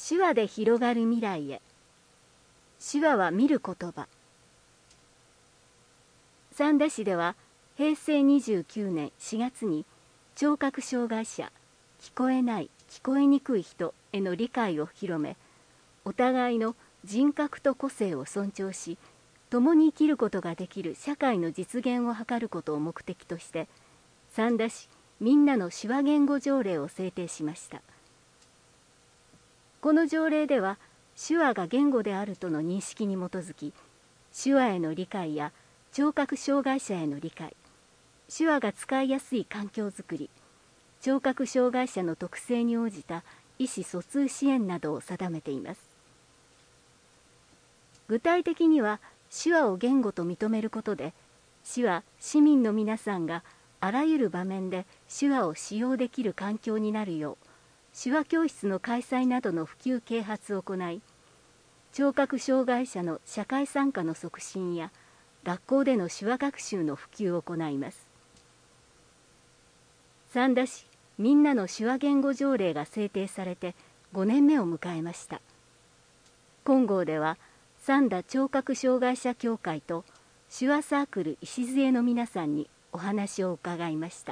手話で広がる未来へ。手話は見る言葉。三田市では平成29年4月に聴覚障害者、聞こえない、聞こえにくい人への理解を広め、お互いの人格と個性を尊重し、共に生きることができる社会の実現を図ることを目的として、三田市みんなの手話言語条例を制定しました。この条例では、手話が言語であるとの認識に基づき、手話への理解や聴覚障害者への理解、手話が使いやすい環境づくり、聴覚障害者の特性に応じた意思疎通支援などを定めています。具体的には、手話を言語と認めることで、手話市民の皆さんがあらゆる場面で手話を使用できる環境になるよう、手話教室の開催などの普及啓発を行い、聴覚障害者の社会参加の促進や、学校での手話学習の普及を行います。三田市みんなの手話言語条例が制定されて5年目を迎えました。金剛では、三田聴覚障害者協会と手話サークル礎の皆さんにお話を伺いました。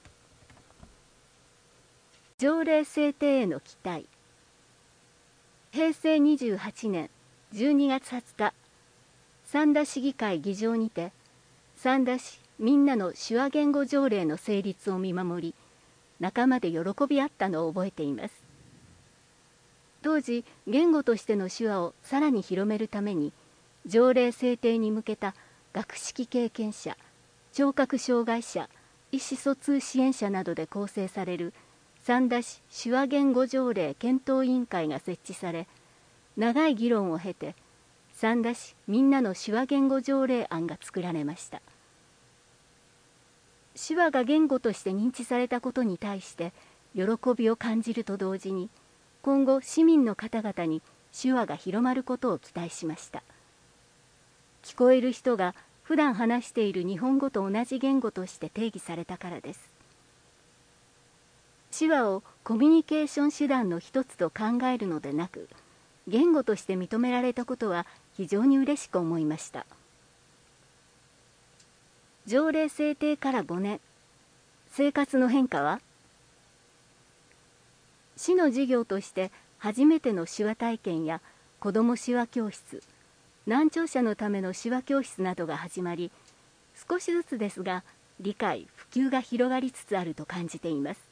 条例制定への期待。平成28年12月20日、三田市議会議場にて、三田市みんなの手話言語条例の成立を見守り、仲間で喜び合ったのを覚えています。当時、言語としての手話をさらに広めるために、条例制定に向けた学識経験者、聴覚障害者、意思疎通支援者などで構成される三田市手話言語条例検討委員会が設置され、長い議論を経て、三田市みんなの手話言語条例案が作られました。手話が言語として認知されたことに対して喜びを感じると同時に、今後市民の方々に手話が広まることを期待しました。聞こえる人が普段話している日本語と同じ言語として定義されたからです。手話をコミュニケーション手段の一つと考えるのでなく、言語として認められたことは非常に嬉しく思いました。条例制定から5年、生活の変化は？市の事業として初めての手話体験や子ども手話教室、難聴者のための手話教室などが始まり、少しずつですが理解・普及が広がりつつあると感じています。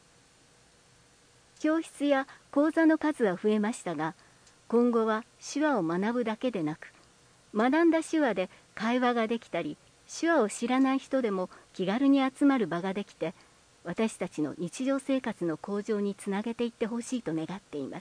教室や講座の数は増えましたが、今後は手話を学ぶだけでなく、学んだ手話で会話ができたり、手話を知らない人でも気軽に集まる場ができて、私たちの日常生活の向上につなげていってほしいと願っています。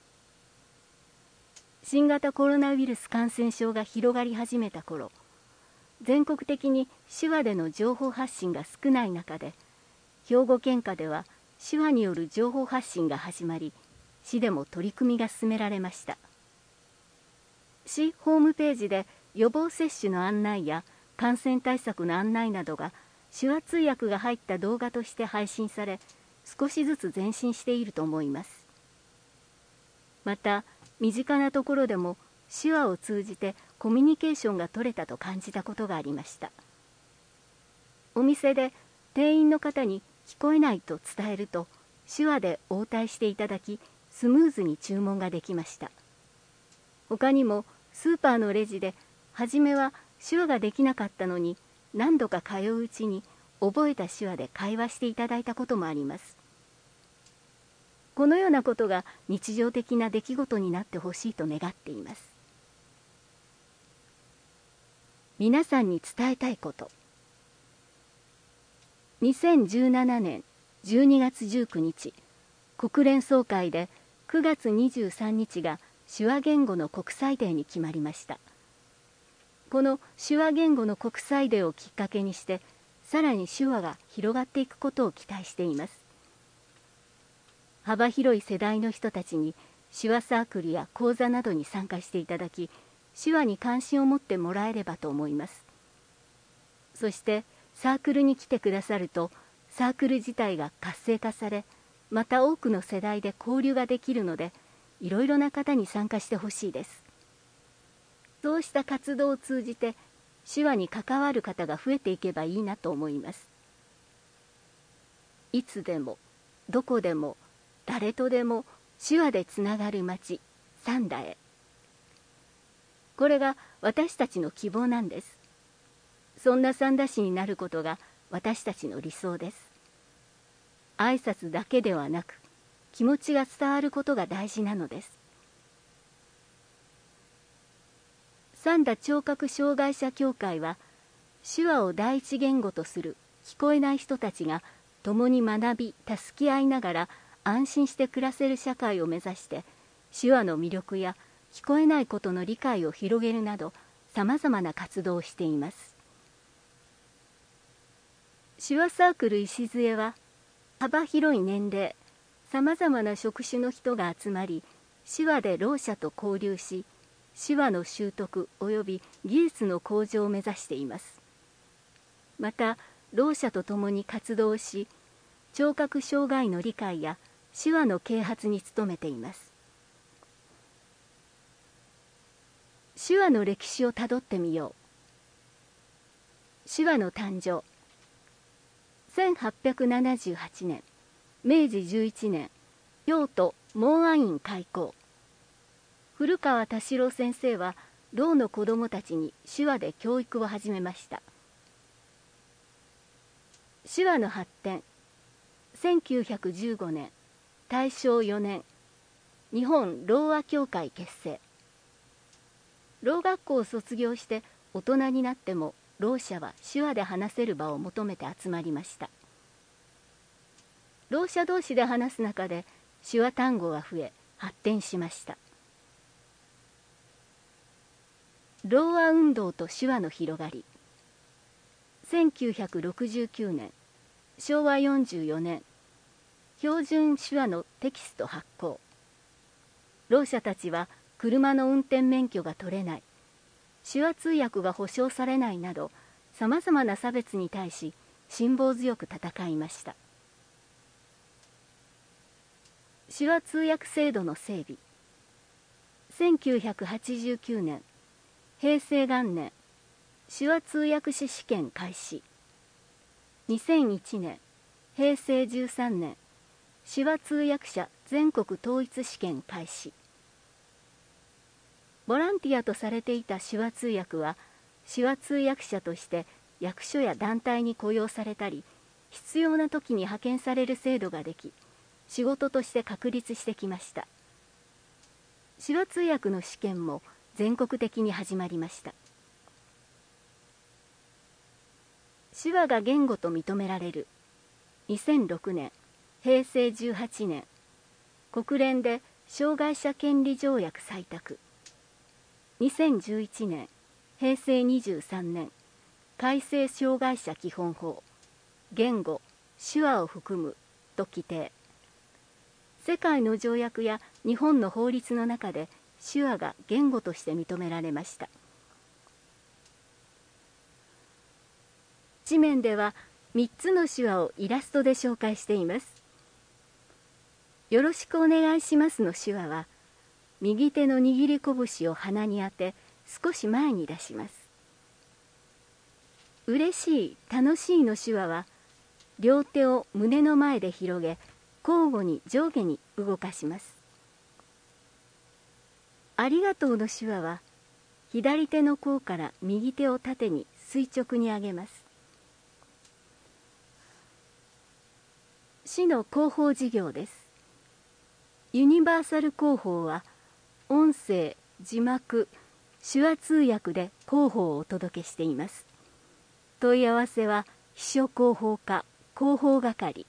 新型コロナウイルス感染症が広がり始めた頃、全国的に手話での情報発信が少ない中で、兵庫県下では手話による情報発信が始まり、市でも取り組みが進められました。市ホームページで予防接種の案内や感染対策の案内などが手話通訳が入った動画として配信され、少しずつ前進していると思います。また、身近なところでも手話を通じてコミュニケーションが取れたと感じたことがありました。お店で店員の方に聞こえないと伝えると、手話で応対していただき、スムーズに注文ができました。他にもスーパーのレジで、初めは手話ができなかったのに、何度か通ううちに覚えた手話で会話していただいたこともあります。このようなことが日常的な出来事になってほしいと願っています。皆さんに伝えたいこと。2017年12月19日、国連総会で9月23日が手話言語の国際デーに決まりました。この手話言語の国際デーをきっかけにして、さらに手話が広がっていくことを期待しています。幅広い世代の人たちに手話サークルや講座などに参加していただき、手話に関心を持ってもらえればと思います。そしてサークルに来てくださると、サークル自体が活性化され、また多くの世代で交流ができるので、 いろいろな方に参加してほしいです。そうした活動を通じて手話に関わる方が増えていけばいいなと思います。いつでもどこでも誰とでも手話でつながる町三田へ。これが私たちの希望なんです。そんな三田市になることが私たちの理想です。挨拶だけではなく気持ちが伝わることが大事なのです。三田聴覚障害者協会は手話を第一言語とする聞こえない人たちが共に学び助け合いながら安心して暮らせる社会を目指して手話の魅力や聞こえないことの理解を広げるなどさまざまな活動をしています。手話サークル礎は幅広い年齢さまざまな職種の人が集まり手話でろう者と交流し手話の習得及び技術の向上を目指しています。またろう者と共に活動し聴覚障害の理解や手話の啓発に努めています。手話の歴史をたどってみよう。手話の誕生。1878年明治11年京都門安院開校。古川田代先生はろうの子どもたちに手話で教育を始めました。手話の発展。1915年大正4年日本ろう話協会結成。ろう学校を卒業して大人になってもろう者は手話で話せる場を求めて集まりました。ろう者同士で話す中で手話単語が増え発展しました。ろう話運動と手話の広がり。1969年昭和44年標準手話のテキスト発行。ろう者たちは車の運転免許が取れない、手話通訳が保障されないなどさまざまな差別に対し辛抱強く戦いました。手話通訳制度の整備。1989年平成元年手話通訳士試験開始。2001年平成13年手話通訳者全国統一試験開始。ボランティアとされていた手話通訳は手話通訳者として役所や団体に雇用されたり必要な時に派遣される制度ができ仕事として確立してきました。手話通訳の試験も全国的に始まりました。手話が言語と認められる。2006年平成18年国連で障害者権利条約採択。2011年平成23年改正障害者基本法言語手話を含むと規定。世界の条約や日本の法律の中で手話が言語として認められました。紙面では3つの手話をイラストで紹介しています。よろしくお願いしますの手話は右手の握り拳を鼻に当て少し前に出します。嬉しい楽しいの手話は両手を胸の前で広げ交互に上下に動かします。ありがとうの手話は左手の甲から右手を縦に垂直に上げます。市の広報事業です。ユニバーサル広報は音声、字幕、手話通訳で広報をお届けしています。問い合わせは秘書広報課広報係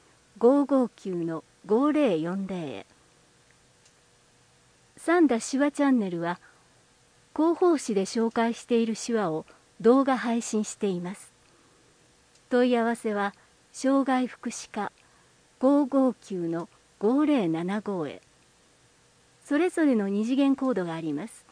559-5040へ。三田手話チャンネルは広報誌で紹介している手話を動画配信しています。問い合わせは障害福祉課559-5075へ。それぞれの二次元コードがあります。